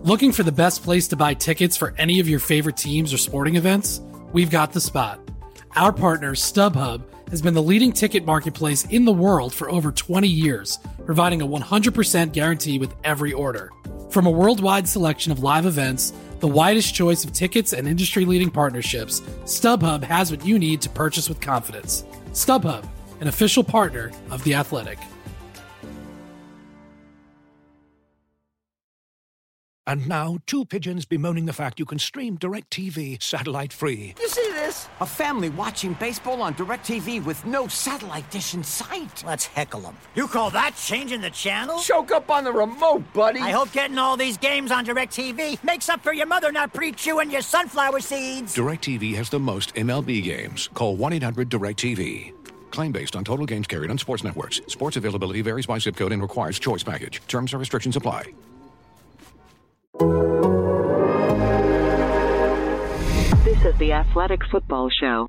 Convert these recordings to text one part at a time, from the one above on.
Looking for the best place to buy tickets for any of your favorite teams or sporting events? We've got the spot. Our partner, StubHub, has been the leading ticket marketplace in the world for over 20 years, providing a 100% guarantee with every order. From a worldwide selection of live events, the widest choice of tickets and industry-leading partnerships, StubHub has what you need to purchase with confidence. StubHub, an official partner of The Athletic. And now, two pigeons bemoaning the fact you can stream DirecTV satellite-free. You see this? A family watching baseball on DirecTV with no satellite dish in sight. Let's heckle them. You call that changing the channel? Choke up on the remote, buddy. I hope getting all these games on DirecTV makes up for your mother not pre-chewing your sunflower seeds. DirecTV has the most MLB games. Call 1-800-DirecTV. Claim based on total games carried on sports networks. Sports availability varies by zip code and requires choice package. Terms and restrictions apply. This is the Athletic Football Show.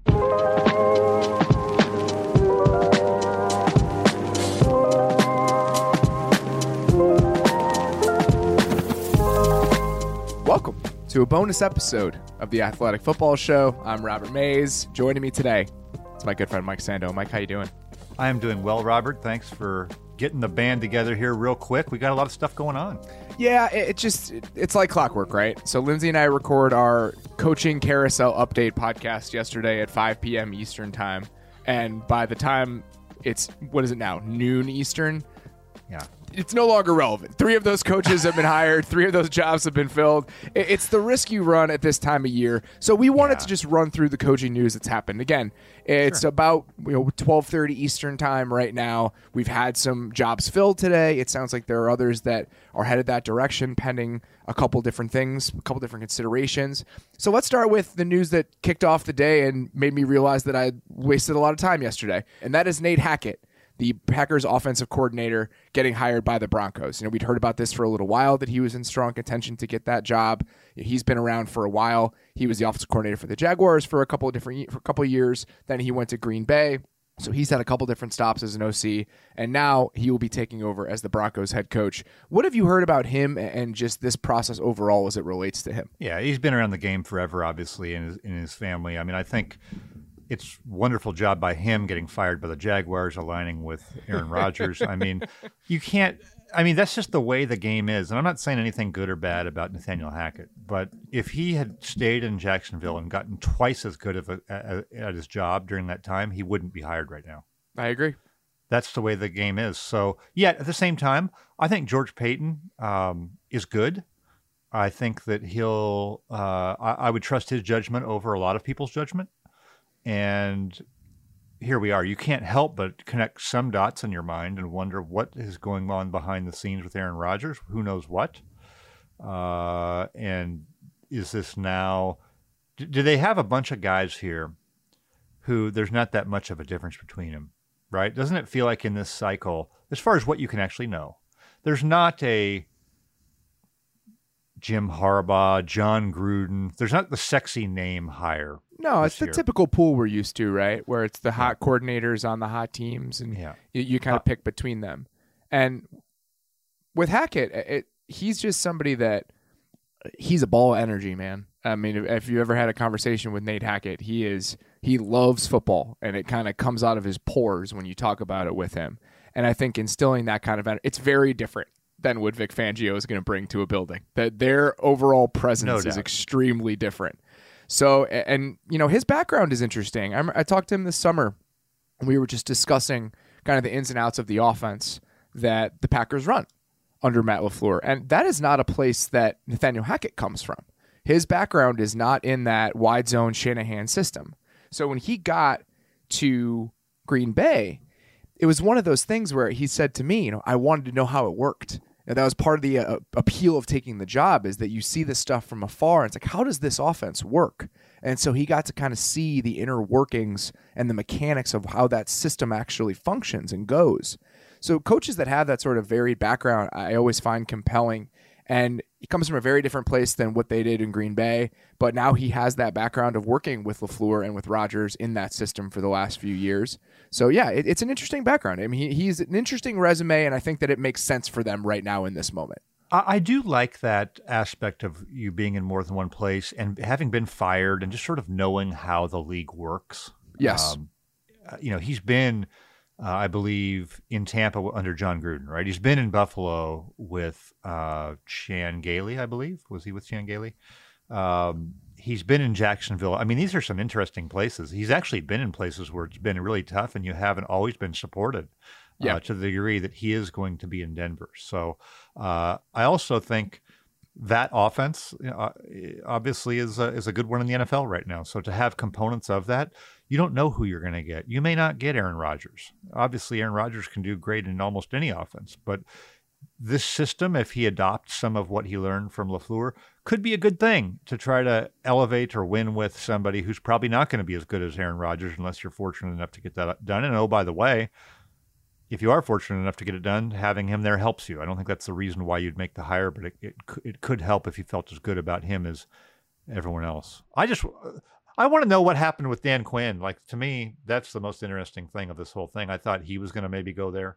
Welcome to a bonus episode of the Athletic Football Show. I'm Robert Mays. Joining me today is my good friend Mike Sando. Mike, how you doing? I am doing well, Robert. Thanks for getting the band together here real quick. We got a lot of stuff going on. Yeah, it's like clockwork, right? So Lindsay and I record our Coaching Carousel Update podcast yesterday at 5 p.m. Eastern time. And by the time it's, what is it now, noon Eastern? Yeah. It's no longer relevant. 3 of those coaches have been hired. 3 of those jobs have been filled. It's the risk you run at this time of year. So we wanted to just run through the coaching news that's happened. Again, it's about 12:30 Eastern time right now. We've had some jobs filled today. It sounds like there are others that are headed that direction pending a couple different things, a couple different considerations. So let's start with the news that kicked off the day and made me realize that I wasted a lot of time yesterday. And that is Nate Hackett, the Packers offensive coordinator, getting hired by the Broncos. We'd heard about this for a little while, that he was in strong contention to get that job. He's been around for a while. He was the offensive coordinator for the Jaguars for a couple of years. Then he went to Green Bay. So he's had a couple different stops as an OC, and now he will be taking over as the Broncos head coach. What have you heard about him and just this process overall as it relates to him? Yeah, he's been around the game forever, obviously, in his family. I mean, I think it's a wonderful job by him getting fired by the Jaguars, aligning with Aaron Rodgers. I mean, that's just the way the game is. And I'm not saying anything good or bad about Nathaniel Hackett, but if he had stayed in Jacksonville and gotten twice as good at his job during that time, he wouldn't be hired right now. I agree. That's the way the game is. So, yet at the same time, I think George Paton is good. I think that I would trust his judgment over a lot of people's judgment. And here we are. You can't help but connect some dots in your mind and wonder what is going on behind the scenes with Aaron Rodgers. Who knows what? And is this now? Do they have a bunch of guys here who there's not that much of a difference between them, right? Doesn't it feel like in this cycle, as far as what you can actually know, there's not a Jim Harbaugh, John Gruden. There's not the sexy name hire. No, it's the typical pool we're used to, right? Where it's the hot coordinators on the hot teams, and you kind of pick between them. And with Hackett, he's just somebody that he's a ball of energy, man. I mean, if you ever had a conversation with Nate Hackett, he loves football, and it kind of comes out of his pores when you talk about it with him. And I think instilling that kind of energy, it's very different than what Vic Fangio is going to bring to a building. That their overall presence is extremely different. So, and his background is interesting. I talked to him this summer. We were just discussing kind of the ins and outs of the offense that the Packers run under Matt LaFleur. And that is not a place that Nathaniel Hackett comes from. His background is not in that wide zone Shanahan system. So when he got to Green Bay, it was one of those things where he said to me, I wanted to know how it worked. And that was part of the appeal of taking the job, is that you see this stuff from afar. And it's like, how does this offense work? And so he got to kind of see the inner workings and the mechanics of how that system actually functions and goes. So coaches that have that sort of varied background, I always find compelling. And he comes from a very different place than what they did in Green Bay. But now he has that background of working with LaFleur and with Rodgers in that system for the last few years. So, yeah, it's an interesting background. I mean, he's an interesting resume, and I think that it makes sense for them right now in this moment. I do like that aspect of you being in more than one place and having been fired and just sort of knowing how the league works. Yes. He's been, I believe, in Tampa under John Gruden, right? He's been in Buffalo with Chan Gailey, I believe. Was he with Chan Gailey? He's been in Jacksonville. I mean, these are some interesting places. He's actually been in places where it's been really tough and you haven't always been supported to the degree that he is going to be in Denver. So I also think that offense obviously is a good one in the NFL right now. So to have components of that, you don't know who you're going to get. You may not get Aaron Rodgers. Obviously, Aaron Rodgers can do great in almost any offense, but this system, if he adopts some of what he learned from LaFleur, could be a good thing to try to elevate or win with somebody who's probably not going to be as good as Aaron Rodgers unless you're fortunate enough to get that done. And oh, by the way, if you are fortunate enough to get it done, having him there helps you. I don't think that's the reason why you'd make the hire, but it could help if you felt as good about him as everyone else. I want to know what happened with Dan Quinn. Like, to me, that's the most interesting thing of this whole thing. I thought he was going to maybe go there,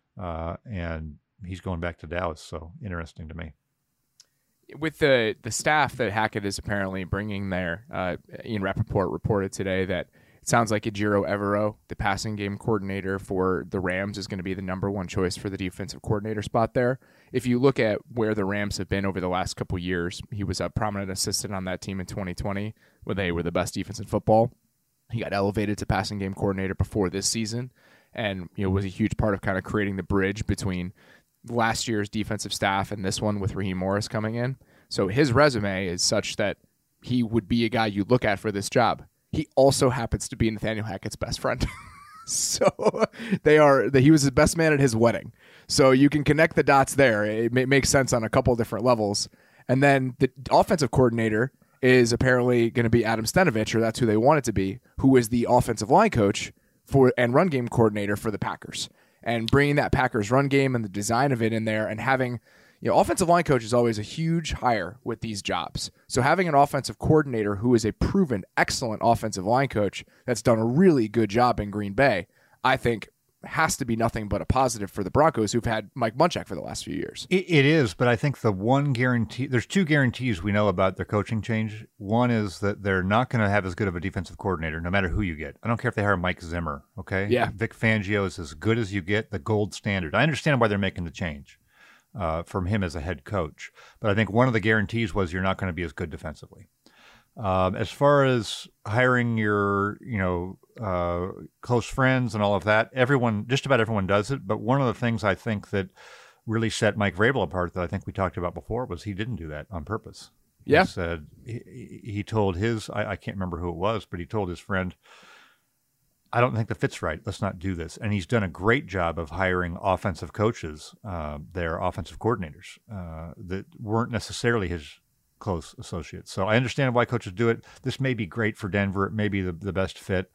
and he's going back to Dallas. So interesting to me. With the staff that Hackett is apparently bringing there, Ian Rappaport reported today that it sounds like Ejiro Evero, the passing game coordinator for the Rams, is going to be the number one choice for the defensive coordinator spot there. If you look at where the Rams have been over the last couple years, he was a prominent assistant on that team in 2020 when they were the best defense in football. He got elevated to passing game coordinator before this season and was a huge part of kind of creating the bridge between last year's defensive staff and this one with Raheem Morris coming in. So his resume is such that he would be a guy you look at for this job. He also happens to be Nathaniel Hackett's best friend. So he was the best man at his wedding. So you can connect the dots there. It makes sense on a couple of different levels. And then the offensive coordinator is apparently going to be Adam Stenovich, or that's who they want it to be, who is the offensive line coach and run game coordinator for the Packers. And bringing that Packers run game and the design of it in there and having, offensive line coach is always a huge hire with these jobs. So having an offensive coordinator who is a proven excellent offensive line coach that's done a really good job in Green Bay, I think has to be nothing but a positive for the Broncos, who've had Mike Munchak for the last few years. It is, but I think the one guarantee, there's two guarantees we know about their coaching change. One is that they're not going to have as good of a defensive coordinator, no matter who you get. I don't care if they hire Mike Zimmer, okay? Yeah. Vic Fangio is as good as you get, the gold standard. I understand why they're making the change from him as a head coach, but I think one of the guarantees was you're not going to be as good defensively. As far as hiring your, close friends and all of that, just about everyone does it. But one of the things I think that really set Mike Vrabel apart that I think we talked about before was he didn't do that on purpose. Yeah. He said, he told I can't remember who it was, but he told his friend, I don't think the fit's right. Let's not do this. And he's done a great job of hiring offensive coaches, their offensive coordinators that weren't necessarily his close associates. So I understand why coaches do it. This may be great for Denver. It may be the best fit.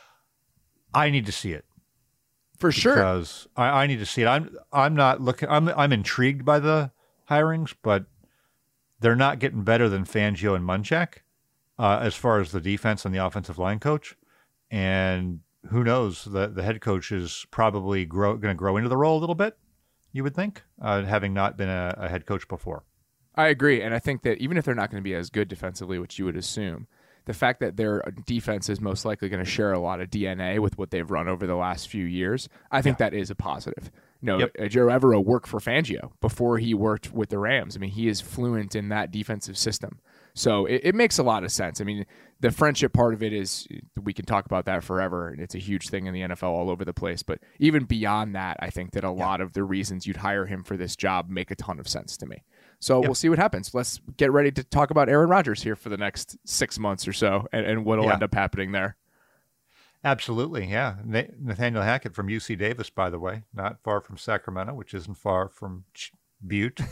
I need to see it. For sure. Because I need to see it. I'm not looking, I'm intrigued by the hirings, but they're not getting better than Fangio and Munchak as far as the defense and the offensive line coach. And who knows, the head coach is probably going to grow into the role a little bit, you would think, having not been a head coach before. I agree, and I think that even if they're not going to be as good defensively, which you would assume, the fact that their defense is most likely going to share a lot of DNA with what they've run over the last few years, I think that is a positive. Joe Evero worked for Fangio before he worked with the Rams. I mean, he is fluent in that defensive system. So it makes a lot of sense. I mean, the friendship part of it is, we can talk about that forever, and it's a huge thing in the NFL all over the place. But even beyond that, I think that a lot of the reasons you'd hire him for this job make a ton of sense to me. So we'll see what happens. Let's get ready to talk about Aaron Rodgers here for the next 6 months or so and what will end up happening there. Absolutely, yeah. Nathaniel Hackett from UC Davis, by the way, not far from Sacramento, which isn't far from Butte.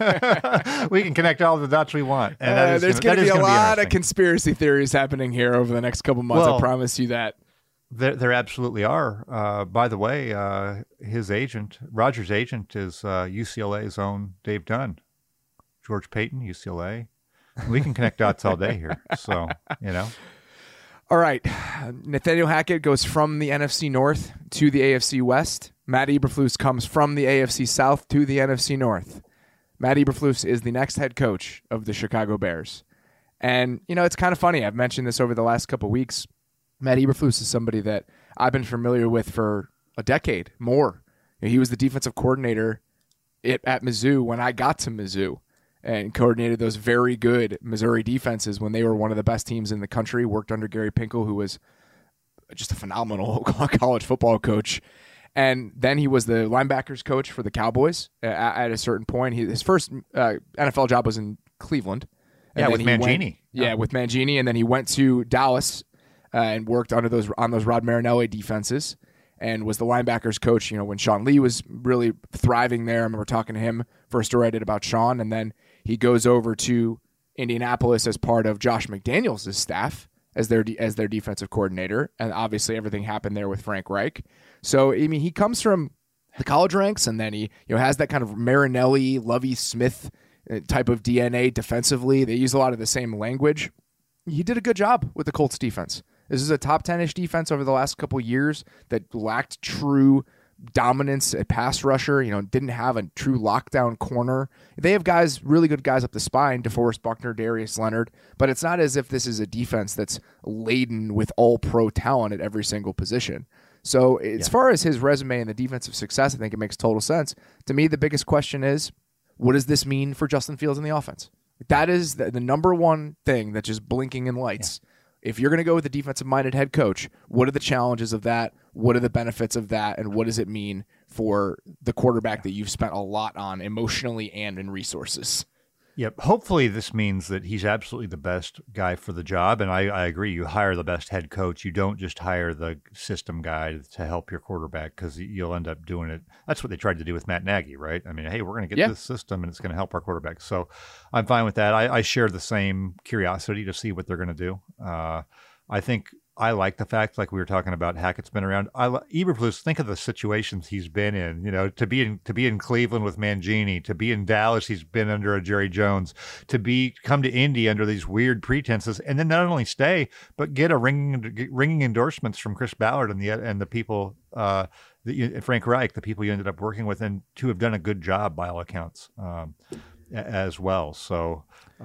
We can connect all the dots we want. And there's going to be a lot of conspiracy theories happening here over the next couple months. I promise you that. There absolutely are. By the way, Rodgers' agent, is UCLA's own Dave Dunn. George Payton, UCLA. We can connect dots all day here. So, All right. Nathaniel Hackett goes from the NFC North to the AFC West. Matt Eberflus comes from the AFC South to the NFC North. Matt Eberflus is the next head coach of the Chicago Bears. And, it's kind of funny. I've mentioned this over the last couple of weeks. Matt Eberflus is somebody that I've been familiar with for a decade more. He was the defensive coordinator at Mizzou when I got to Mizzou and coordinated those very good Missouri defenses when they were one of the best teams in the country, worked under Gary Pinkel, who was just a phenomenal college football coach. And then he was the linebackers coach for the Cowboys at a certain point. His first NFL job was in Cleveland. And with Mangini. With Mangini. And then he went to Dallas and worked on those Rod Marinelli defenses and was the linebackers coach, when Sean Lee was really thriving there. I remember talking to him for a story I did about Sean. And then he goes over to Indianapolis as part of Josh McDaniels' staff as their defensive coordinator. And obviously everything happened there with Frank Reich. So, he comes from the college ranks, and then he has that kind of Marinelli, Lovie Smith type of DNA defensively. They use a lot of the same language. He did a good job with the Colts defense. This is a top 10-ish defense over the last couple years that lacked true dominance at pass rusher, didn't have a true lockdown corner. They have guys, really good guys up the spine, DeForest Buckner, Darius Leonard, but it's not as if this is a defense that's laden with all-pro talent at every single position. So as far as his resume and the defensive success, I think it makes total sense. To me, the biggest question is, what does this mean for Justin Fields in the offense? That is the number one thing that's just blinking in lights. Yeah. If you're going to go with a defensive-minded head coach, what are the challenges of that? What are the benefits of that? And what does it mean for the quarterback that you've spent a lot on emotionally and in resources? Yep. Hopefully this means that he's absolutely the best guy for the job. And I agree. You hire the best head coach. You don't just hire the system guy to help your quarterback, because you'll end up doing it. That's what they tried to do with Matt Nagy, right? I mean, hey, we're going to get this system and it's going to help our quarterback. So I'm fine with that. I share the same curiosity to see what they're going to do. I think I like the fact, like we were talking about, Hackett's been around. Eberflus, think of the situations he's been in. To be in Cleveland with Mangini, to be in Dallas, he's been under a Jerry Jones, to come to Indy under these weird pretenses, and then not only stay but get a ringing endorsements from Chris Ballard and the people, Frank Reich, the people you ended up working with, and to have done a good job by all accounts as well. So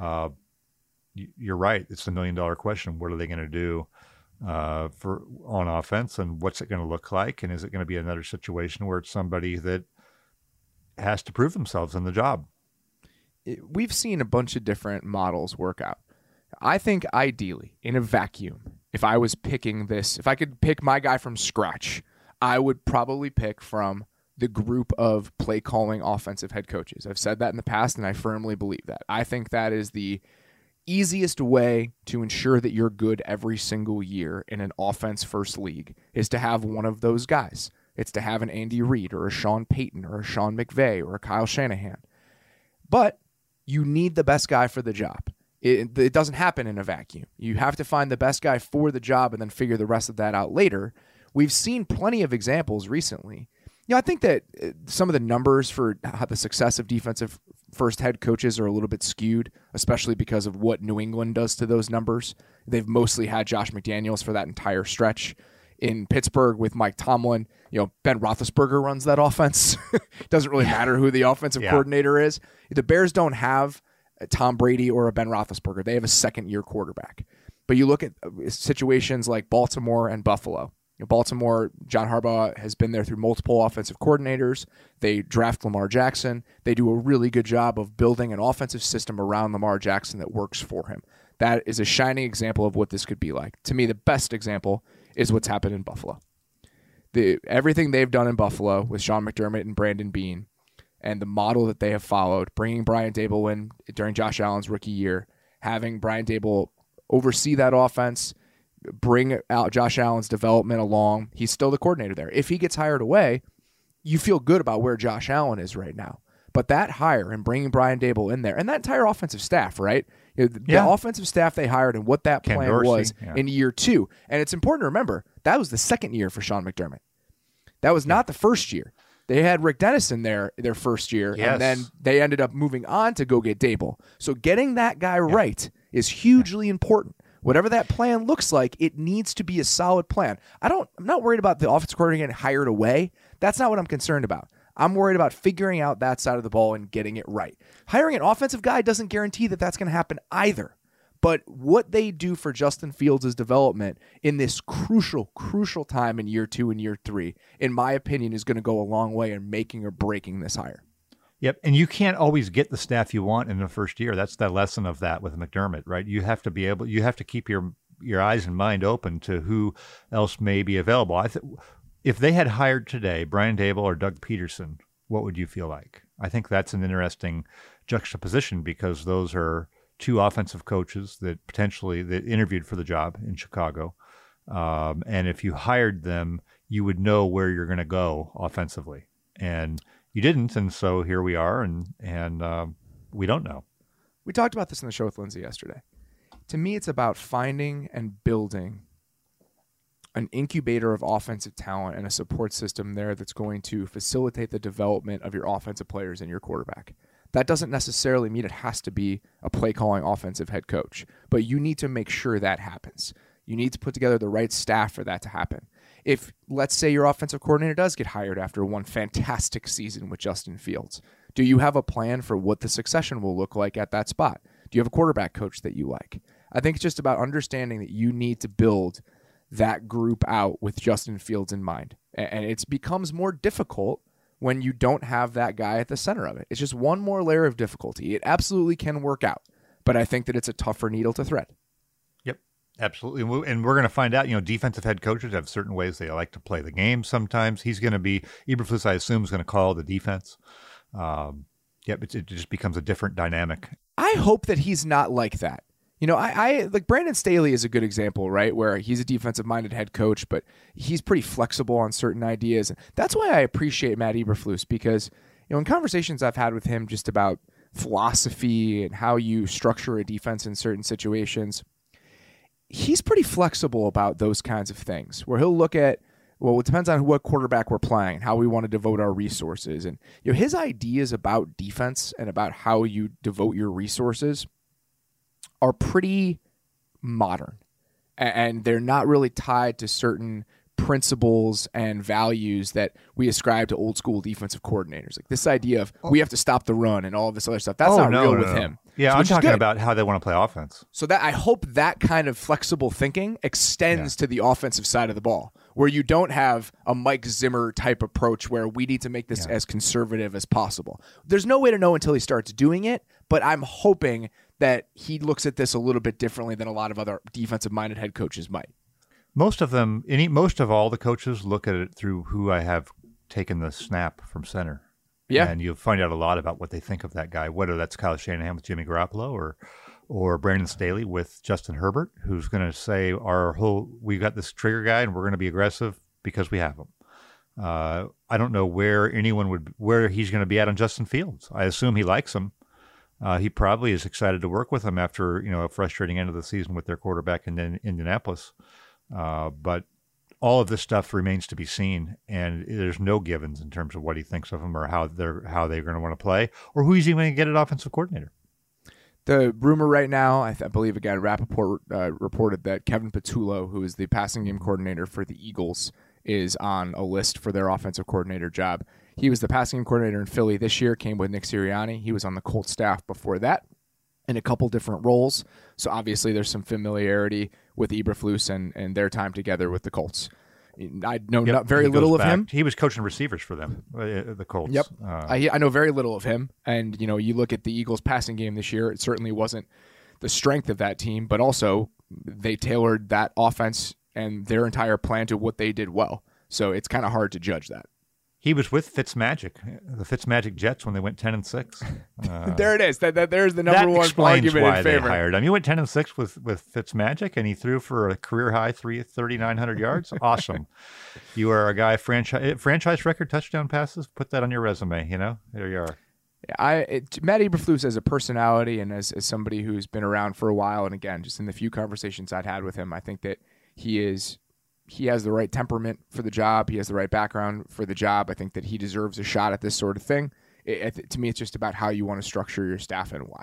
you're right. It's the $1 million question. What are they going to do on offense, and what's it going to look like? And is it going to be another situation where it's somebody that has to prove themselves in the job? We've seen a bunch of different models work out. I think ideally, in a vacuum, if I was picking this, if I could pick my guy from scratch, I would probably pick from the group of play calling offensive head coaches. I've said that in the past, and I firmly believe that. I think that is the easiest way to ensure that you're good every single year in an offense-first league is to have one of those guys. It's to have an Andy Reid or a Sean Payton or a Sean McVay or a Kyle Shanahan. But you need the best guy for the job. It doesn't happen in a vacuum. You have to find the best guy for the job and then figure the rest of that out later. We've seen plenty of examples recently. I think that some of the numbers for how the success of defensive first head coaches are a little bit skewed, especially because of what New England does to those numbers. They've mostly had Josh McDaniels for that entire stretch. In Pittsburgh with Mike Tomlin, Ben Roethlisberger runs that offense. It doesn't really matter who the offensive coordinator is. The Bears don't have a Tom Brady or a Ben Roethlisberger. They have a second-year quarterback. But you look at situations like Baltimore and Buffalo. Baltimore, John Harbaugh has been there through multiple offensive coordinators. They draft Lamar Jackson. They do a really good job of building an offensive system around Lamar Jackson that works for him. That is a shining example of what this could be like. To me, the best example is what's happened in Buffalo. Everything they've done in Buffalo with Sean McDermott and Brandon Beane and the model that they have followed, bringing Brian Daboll in during Josh Allen's rookie year, having Brian Daboll oversee that offense, bring out Josh Allen's development along. He's still the coordinator there. If he gets hired away, you feel good about where Josh Allen is right now. But that hire and bringing Brian Daboll in there, and that entire offensive staff, right? The offensive staff they hired and what that plan was in year 2. And it's important to remember, that was the second year for Sean McDermott. That was not the first year. They had Rick Dennis in there their first year, and then they ended up moving on to go get Daboll. So getting that guy right is hugely important. Whatever that plan looks like, it needs to be a solid plan. I'm not worried about the offensive coordinator getting hired away. That's not what I'm concerned about. I'm worried about figuring out that side of the ball and getting it right. Hiring an offensive guy doesn't guarantee that that's going to happen either. But what they do for Justin Fields' development in this crucial time in year 2 and year 3, in my opinion, is going to go a long way in making or breaking this hire. Yep, and you can't always get the staff you want in the first year. That's the lesson of that with McDermott, right? You have to keep your eyes and mind open to who else may be available. If they had hired today Brian Daboll or Doug Peterson, what would you feel like? I think that's an interesting juxtaposition because those are two offensive coaches that interviewed for the job in Chicago. And if you hired them, you would know where you're going to go offensively. And you didn't, and so here we are, and we don't know. We talked about this in the show with Lindsay yesterday. To me, it's about finding and building an incubator of offensive talent and a support system there that's going to facilitate the development of your offensive players and your quarterback. That doesn't necessarily mean it has to be a play-calling offensive head coach, but you need to make sure that happens. You need to put together the right staff for that to happen. If, let's say, your offensive coordinator does get hired after one fantastic season with Justin Fields, do you have a plan for what the succession will look like at that spot? Do you have a quarterback coach that you like? I think it's just about understanding that you need to build that group out with Justin Fields in mind. And it becomes more difficult when you don't have that guy at the center of it. It's just one more layer of difficulty. It absolutely can work out, but I think that it's a tougher needle to thread. Yep, absolutely. And we're going to find out, defensive head coaches have certain ways they like to play the game sometimes. He's going to be, Eberflus, I assume, is going to call the defense. It just becomes a different dynamic. I hope that he's not like that. I like Brandon Staley is a good example, right? Where he's a defensive-minded head coach, but he's pretty flexible on certain ideas. And that's why I appreciate Matt Eberflus, because in conversations I've had with him just about philosophy and how you structure a defense in certain situations, he's pretty flexible about those kinds of things. Where he'll look at, well, it depends on what quarterback we're playing and how we want to devote our resources. And his ideas about defense and about how you devote your resources are pretty modern, and they're not really tied to certain principles and values that we ascribe to old school defensive coordinators. Like this idea of we have to stop the run and all of this other stuff. That's not real with him. Yeah, I'm talking about how they want to play offense. So that I hope that kind of flexible thinking extends to the offensive side of the ball, where you don't have a Mike Zimmer type approach where we need to make this as conservative as possible. There's no way to know until he starts doing it, but I'm hoping that he looks at this a little bit differently than a lot of other defensive-minded head coaches might. Most of all the coaches look at it through who I have taken the snap from center. Yeah. And you'll find out a lot about what they think of that guy, whether that's Kyle Shanahan with Jimmy Garoppolo or Brandon Staley with Justin Herbert, who's going to say, we got this trigger guy and we're going to be aggressive because we have him. I don't know where he's going to be at on Justin Fields. I assume he likes him. He probably is excited to work with him after a frustrating end of the season with their quarterback in Indianapolis. But all of this stuff remains to be seen, and there's no givens in terms of what he thinks of him or how they're going to want to play, or who he's even going to get an offensive coordinator. The rumor right now, I believe again, Rappaport reported that Kevin Patullo, who is the passing game coordinator for the Eagles, is on a list for their offensive coordinator job. He was the passing game coordinator in Philly this year, came with Nick Sirianni. He was on the Colts staff before that in a couple different roles. So obviously there's some familiarity with Eberflus and their time together with the Colts. I know very little of him. He was coaching receivers for them, the Colts. Yep. I know very little of him. And, you look at the Eagles passing game this year, it certainly wasn't the strength of that team, but also they tailored that offense and their entire plan to what they did well. So it's kind of hard to judge that. He was with Fitzmagic, the Fitzmagic Jets, when they went 10-6. There it is. There's the number one argument in favor. They hired him. He went 10-6 with Fitzmagic, and he threw for a career high 3,900 yards. Awesome. You are a guy franchise record touchdown passes. Put that on your resume. There you are. Yeah, Matt Eberflus as a personality and as somebody who's been around for a while, and again, just in the few conversations I'd had with him, I think that he has the right temperament for the job. He has the right background for the job. I think that he deserves a shot at this sort of thing. To me, it's just about how you want to structure your staff and why.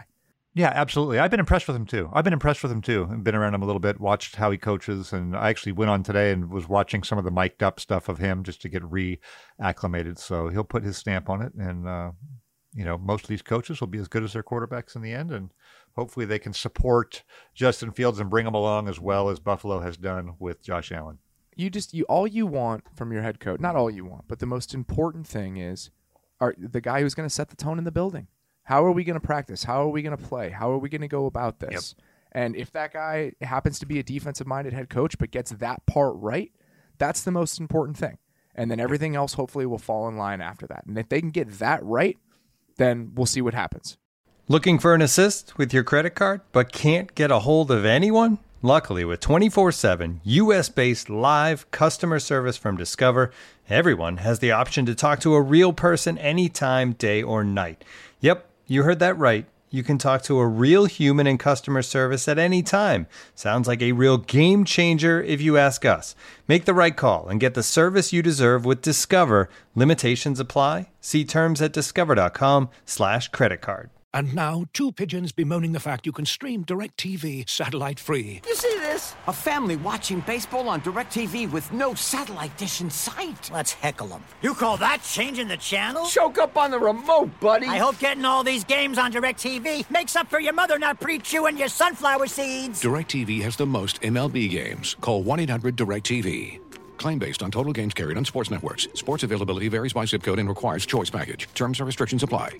Yeah, absolutely. I've been impressed with him too. I've been around him a little bit, watched how he coaches, and I actually went on today and was watching some of the mic'd up stuff of him just to get reacclimated. So he'll put his stamp on it, and most of these coaches will be as good as their quarterbacks in the end, and hopefully they can support Justin Fields and bring him along as well as Buffalo has done with Josh Allen. All you want from your head coach, not all you want, but the most important thing is the guy who's going to set the tone in the building. How are we going to practice? How are we going to play? How are we going to go about this? Yep. And if that guy happens to be a defensive-minded head coach but gets that part right, that's the most important thing. And then everything else hopefully will fall in line after that. And if they can get that right, then we'll see what happens. Looking for an assist with your credit card but can't get a hold of anyone? Luckily, with 24/7 U.S.-based live customer service from Discover, everyone has the option to talk to a real person anytime, day or night. Yep, you heard that right. You can talk to a real human in customer service at any time. Sounds like a real game changer if you ask us. Make the right call and get the service you deserve with Discover. Limitations apply. See terms at discover.com/creditcard. And now, two pigeons bemoaning the fact you can stream DirecTV satellite-free. You see this? A family watching baseball on DirecTV with no satellite dish in sight. Let's heckle them. You call that changing the channel? Choke up on the remote, buddy. I hope getting all these games on DirecTV makes up for your mother not pre-chewing your sunflower seeds. DirecTV has the most MLB games. Call 1-800-DirecTV. Claim based on total games carried on sports networks. Sports availability varies by zip code and requires choice package. Terms and restrictions apply.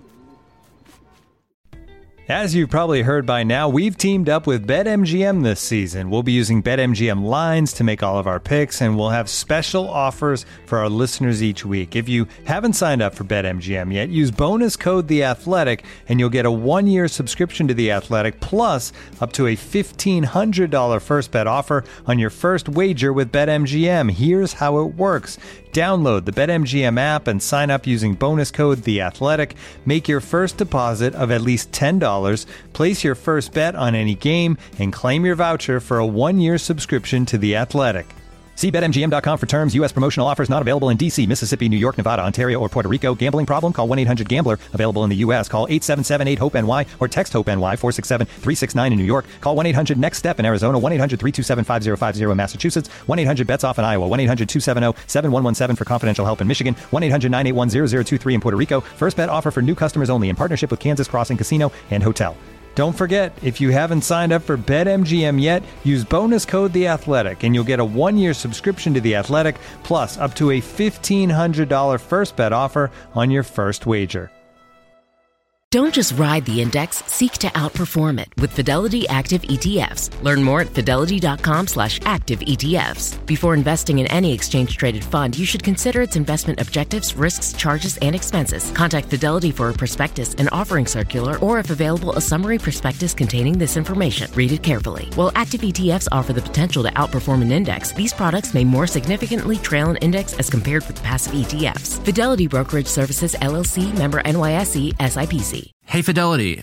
As you've probably heard by now, we've teamed up with BetMGM this season. We'll be using BetMGM lines to make all of our picks, and we'll have special offers for our listeners each week. If you haven't signed up for BetMGM yet, use bonus code The Athletic, and you'll get a 1-year subscription to The Athletic, plus up to a $1,500 first bet offer on your first wager with BetMGM. Here's how it works. Download the BetMGM app and sign up using bonus code The Athletic. Make your first deposit of at least $10. Place your first bet on any game and claim your voucher for a 1-year subscription to The Athletic. See BetMGM.com for terms. U.S. promotional offers not available in D.C., Mississippi, New York, Nevada, Ontario, or Puerto Rico. Gambling problem? Call 1-800-GAMBLER. Available in the U.S. Call 877-8-HOPE-NY or text HOPE-NY 467-369 in New York. Call 1-800-NEXT-STEP in Arizona. 1-800-327-5050 in Massachusetts. 1-800-BETS-OFF in Iowa. 1-800-270-7117 for confidential help in Michigan. 1-800-981-0023 in Puerto Rico. First bet offer for new customers only in partnership with Kansas Crossing Casino and Hotel. Don't forget, if you haven't signed up for BetMGM yet, use bonus code The Athletic, and you'll get a 1-year subscription to The Athletic, plus up to a $1,500 first bet offer on your first wager. Don't just ride the index, seek to outperform it with Fidelity Active ETFs. Learn more at fidelity.com/active ETFs. Before investing in any exchange-traded fund, you should consider its investment objectives, risks, charges, and expenses. Contact Fidelity for a prospectus, an offering circular, or if available, a summary prospectus containing this information. Read it carefully. While active ETFs offer the potential to outperform an index, these products may more significantly trail an index as compared with passive ETFs. Fidelity Brokerage Services, LLC, member NYSE, SIPC. Hey, Fidelity.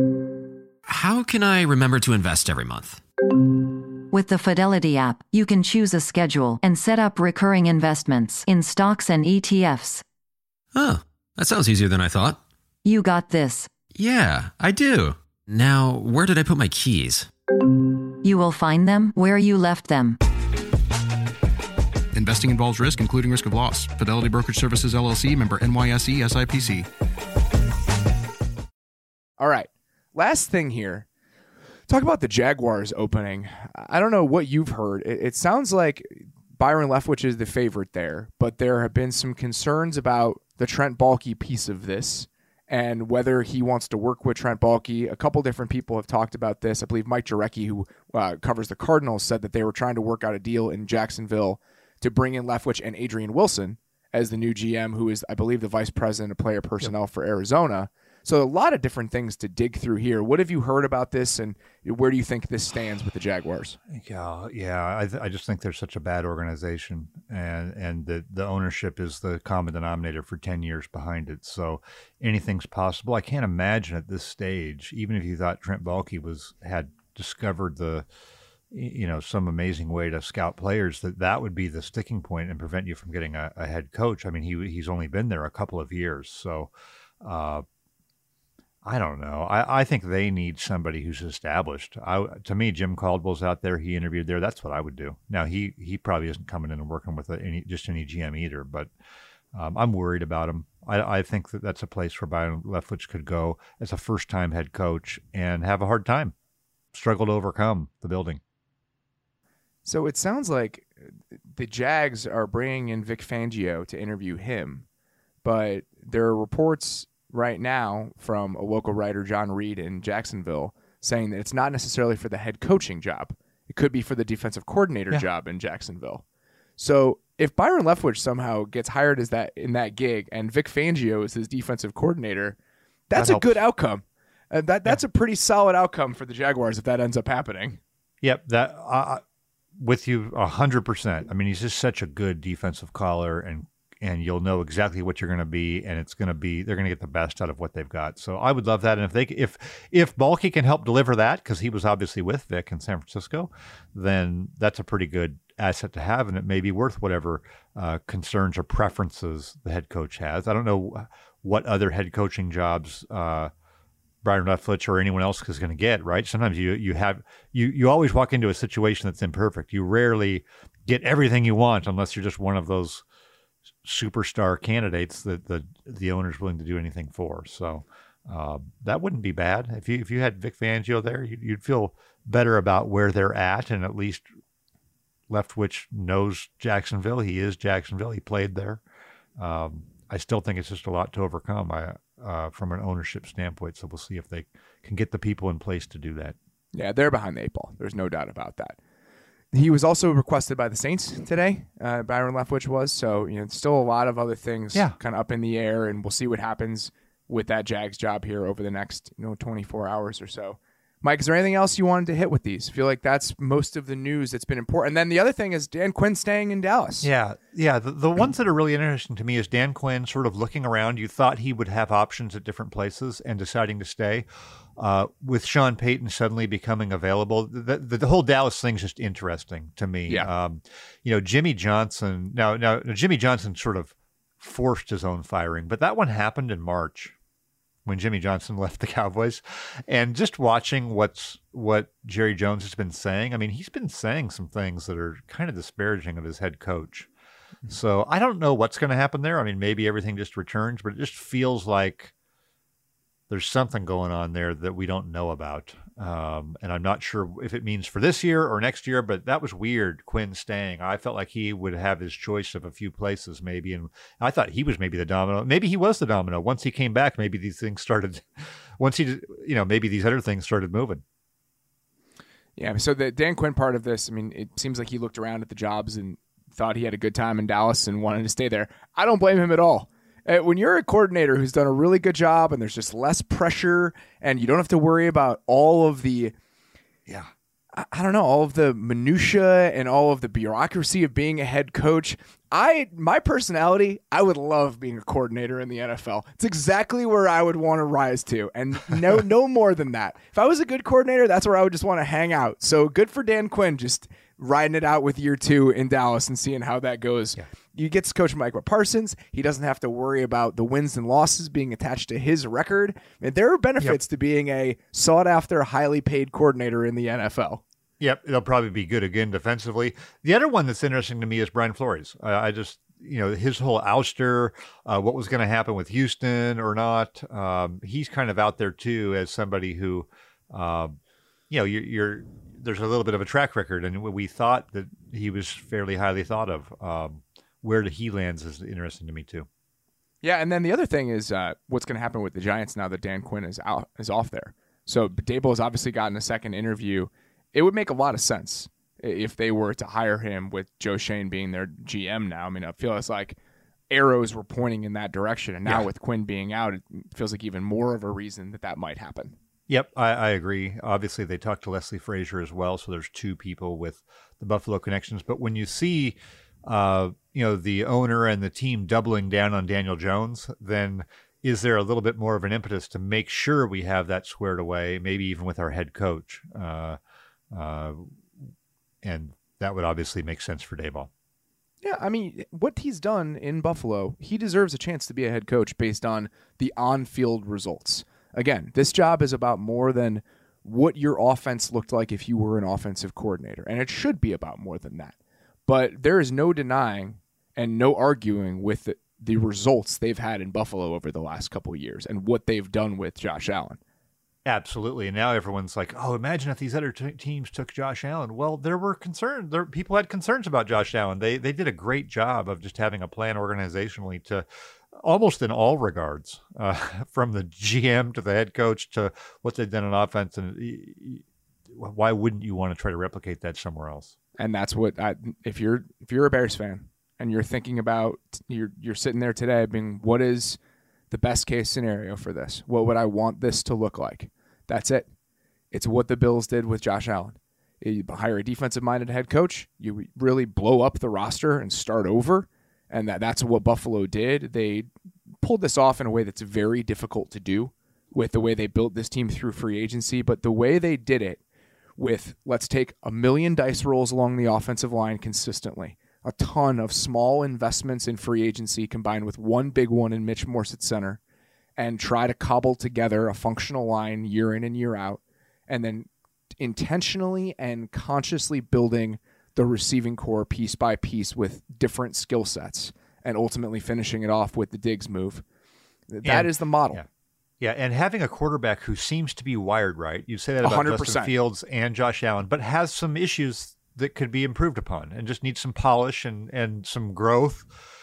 How can I remember to invest every month? With the Fidelity app, you can choose a schedule and set up recurring investments in stocks and ETFs. Oh, that sounds easier than I thought. You got this. Yeah, I do. Now, where did I put my keys? You will find them where you left them. Investing involves risk, including risk of loss. Fidelity Brokerage Services, LLC, member NYSE, SIPC. All right. Last thing here. Talk about the Jaguars opening. I don't know what you've heard. It sounds like Byron Leftwich is the favorite there, but there have been some concerns about the Trent Baalke piece of this and whether he wants to work with Trent Baalke. A couple different people have talked about this. I believe Mike Jurecki, who covers the Cardinals, said that they were trying to work out a deal in Jacksonville to bring in Leftwich and Adrian Wilson as the new GM, who is, I believe, the vice president of player personnel for Arizona. So a lot of different things to dig through here. What have you heard about this, and where do you think this stands with the Jaguars? Yeah. I just think they're such a bad organization, and the ownership is the common denominator for 10 years behind it. So anything's possible. I can't imagine at this stage, even if you thought Trent Baalke had discovered some amazing way to scout players, that would be the sticking point and prevent you from getting a head coach. I mean, he's only been there a couple of years, so. I don't know. I think they need somebody who's established. To me, Jim Caldwell's out there. He interviewed there. That's what I would do. Now, he probably isn't coming in and working with any GM either, but I'm worried about him. I think that's a place where Byron Leftwich could go as a first-time head coach and have a hard time, struggle to overcome the building. So it sounds like the Jags are bringing in Vic Fangio to interview him, but there are reports right now from a local writer, John Reed in Jacksonville, saying that it's not necessarily for the head coaching job. It could be for the defensive coordinator job in Jacksonville. So if Byron Leftwich somehow gets hired as that in that gig and Vic Fangio is his defensive coordinator, that's a good outcome. That's a pretty solid outcome for the Jaguars if that ends up happening. Yep, that with you 100%. I mean, he's just such a good defensive caller, and you'll know exactly what you're going to be, and they're going to get the best out of what they've got. So I would love that. And if Balky can help deliver that, because he was obviously with Vic in San Francisco, then that's a pretty good asset to have, and it may be worth whatever concerns or preferences the head coach has. I don't know what other head coaching jobs Byron Leftwich or anyone else is going to get, right? Sometimes you always walk into a situation that's imperfect. You rarely get everything you want unless you're just one of those superstar candidates that the owner's willing to do anything for. So that wouldn't be bad. If you had Vic Fangio there, you'd feel better about where they're at, and at least Leftwich knows Jacksonville. He is Jacksonville. He played there. I still think it's just a lot to overcome from an ownership standpoint. So we'll see if they can get the people in place to do that. Yeah, they're behind the 8 ball. There's no doubt about that. He was also requested by the Saints today. Byron Leftwich was. So, still a lot of other things kind of up in the air, and we'll see what happens with that Jags job here over the next 24 hours or so. Mike, is there anything else you wanted to hit with these? I feel like that's most of the news that's been important. And then the other thing is Dan Quinn staying in Dallas. Yeah. The ones that are really interesting to me is Dan Quinn sort of looking around. You thought he would have options at different places and deciding to stay. With Sean Payton suddenly becoming available, the whole Dallas thing's just interesting to me. Yeah. Jimmy Johnson. Now Jimmy Johnson sort of forced his own firing, but that one happened in March when Jimmy Johnson left the Cowboys. And just watching what Jerry Jones has been saying, I mean, he's been saying some things that are kind of disparaging of his head coach. So I don't know what's going to happen there. I mean, maybe everything just returns, but it just feels like there's something going on there that we don't know about. And I'm not sure if it means for this year or next year, but that was weird, Quinn staying. I felt like he would have his choice of a few places maybe. And I thought he was maybe the domino. Maybe he was the domino. Once he came back, maybe these things started, maybe these other things started moving. Yeah. So the Dan Quinn part of this, I mean, it seems like he looked around at the jobs and thought he had a good time in Dallas and wanted to stay there. I don't blame him at all. When you're a coordinator who's done a really good job and there's just less pressure and you don't have to worry about all of the, all of the minutia and all of the bureaucracy of being a head coach. My personality, I would love being a coordinator in the NFL. It's exactly where I would want to rise to, and no more than that. If I was a good coordinator, that's where I would just want to hang out. So good for Dan Quinn, just riding it out with year 2 in Dallas and seeing how that goes. Yeah. You get to coach Micah Parsons. He doesn't have to worry about the wins and losses being attached to his record. And there are benefits to being a sought-after, highly paid coordinator in the NFL. Yep, it'll probably be good again defensively. The other one that's interesting to me is Brian Flores. I just, his whole ouster, what was going to happen with Houston or not. He's kind of out there too as somebody who, there's a little bit of a track record, and we thought that he was fairly highly thought of. Where he lands is interesting to me too. Yeah, and then the other thing is what's going to happen with the Giants now that Dan Quinn is off there. So Dable has obviously gotten a second interview. It would make a lot of sense if they were to hire him with Joe Schoen being their GM now. I mean, it feels like arrows were pointing in that direction, and now with Quinn being out, it feels like even more of a reason that might happen. Yep, I agree. Obviously, they talked to Leslie Frazier as well, so there's 2 people with the Buffalo connections. But when you see, the owner and the team doubling down on Daniel Jones, then is there a little bit more of an impetus to make sure we have that squared away, maybe even with our head coach? And that would obviously make sense for Daboll. Yeah, I mean, what he's done in Buffalo, he deserves a chance to be a head coach based on the on-field results. Again, this job is about more than what your offense looked like if you were an offensive coordinator. And it should be about more than that. But there is no denying and no arguing with the results they've had in Buffalo over the last couple of years and what they've done with Josh Allen. Absolutely. And now everyone's like, oh, imagine if these other teams took Josh Allen. Well, there were concerns. People had concerns about Josh Allen. They did a great job of just having a plan organizationally to almost in all regards, from the GM to the head coach to what they've done on offense. And why wouldn't you want to try to replicate that somewhere else? And that's what if you're a Bears fan and you're thinking about you're sitting there today being, what is the best case scenario for this? What would I want this to look like? That's it. It's what the Bills did with Josh Allen. You hire a defensive-minded head coach. You really blow up the roster and start over. And that's what Buffalo did. They pulled this off in a way that's very difficult to do with the way they built this team through free agency. But the way they did it with, let's take a million dice rolls along the offensive line consistently, a ton of small investments in free agency combined with one big one in Mitch Morse at center, and try to cobble together a functional line year in and year out, and then intentionally and consciously building the receiving core piece by piece with different skill sets and ultimately finishing it off with the Diggs move. That is the model. Yeah, and having a quarterback who seems to be wired right. You say that about 100%. Justin Fields and Josh Allen, but has some issues that could be improved upon and just needs some polish and some growth,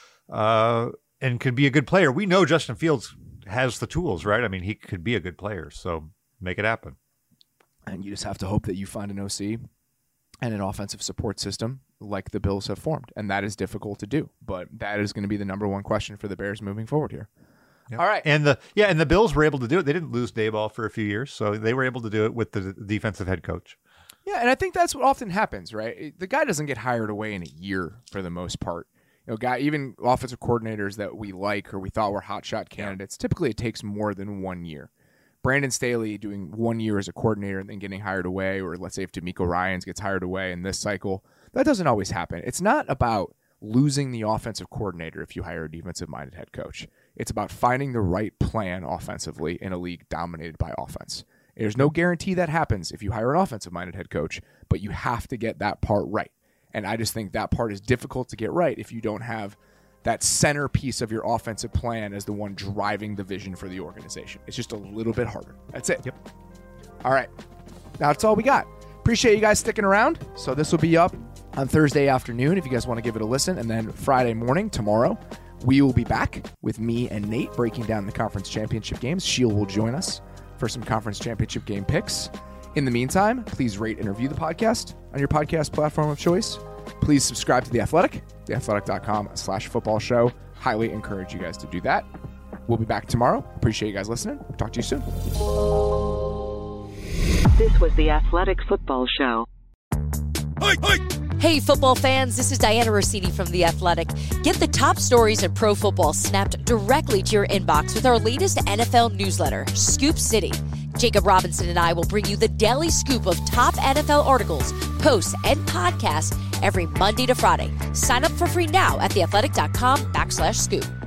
and could be a good player. We know Justin Fields has the tools, right? I mean, he could be a good player, so make it happen. And you just have to hope that you find an OC and an offensive support system like the Bills have formed. And that is difficult to do. But that is going to be the number one question for the Bears moving forward here. Yep. All right. And the Bills were able to do it. They didn't lose Daboll for a few years, so they were able to do it with the defensive head coach. Yeah, and I think that's what often happens, right? The guy doesn't get hired away in a year for the most part. Even offensive coordinators that we like or we thought were hotshot candidates, typically it takes more than 1 year. Brandon Staley doing 1 year as a coordinator and then getting hired away, or let's say if DeMeco Ryans gets hired away in this cycle, that doesn't always happen. It's not about losing the offensive coordinator if you hire a defensive-minded head coach. It's about finding the right plan offensively in a league dominated by offense. There's no guarantee that happens if you hire an offensive-minded head coach, but you have to get that part right. And I just think that part is difficult to get right if you don't have that centerpiece of your offensive plan as the one driving the vision for the organization. It's just a little bit harder. That's it. Yep. All right. That's all we got. Appreciate you guys sticking around. So this will be up on Thursday afternoon if you guys want to give it a listen. And then Friday morning, tomorrow, we will be back with me and Nate breaking down the conference championship games. Sheil will join us for some conference championship game picks. In the meantime, please rate and review the podcast on your podcast platform of choice. Please subscribe to The Athletic, theathletic.com/football show. Highly encourage you guys to do that. We'll be back tomorrow. Appreciate you guys listening. Talk to you soon. This was The Athletic Football Show. Hey, football fans, this is Diana Rossini from The Athletic. Get the top stories in pro football snapped directly to your inbox with our latest NFL newsletter, Scoop City. Jacob Robinson and I will bring you the daily scoop of top NFL articles, posts, and podcasts every Monday to Friday. Sign up for free now at theathletic.com/scoop.